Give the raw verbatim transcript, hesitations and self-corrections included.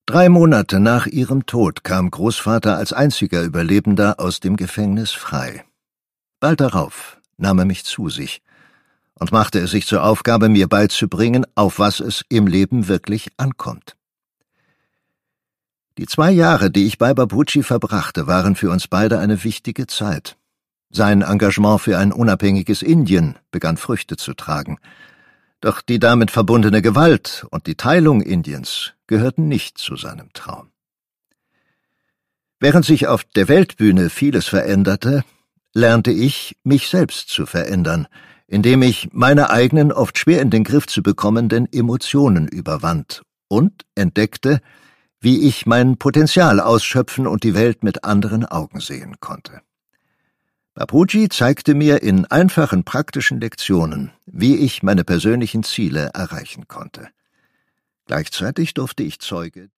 Drei Monate nach ihrem Tod kam Großvater als einziger Überlebender aus dem Gefängnis frei. Bald darauf nahm er mich zu sich und machte es sich zur Aufgabe, mir beizubringen, auf was es im Leben wirklich ankommt. Die zwei Jahre, die ich bei Babuji verbrachte, waren für uns beide eine wichtige Zeit. Sein Engagement für ein unabhängiges Indien begann Früchte zu tragen. Doch die damit verbundene Gewalt und die Teilung Indiens gehörten nicht zu seinem Traum. Während sich auf der Weltbühne vieles veränderte, lernte ich, mich selbst zu verändern, indem ich meine eigenen, oft schwer in den Griff zu bekommenden Emotionen überwand und entdeckte, wie ich mein Potenzial ausschöpfen und die Welt mit anderen Augen sehen konnte. Babuji zeigte mir in einfachen, praktischen Lektionen, wie ich meine persönlichen Ziele erreichen konnte. Gleichzeitig durfte ich Zeuge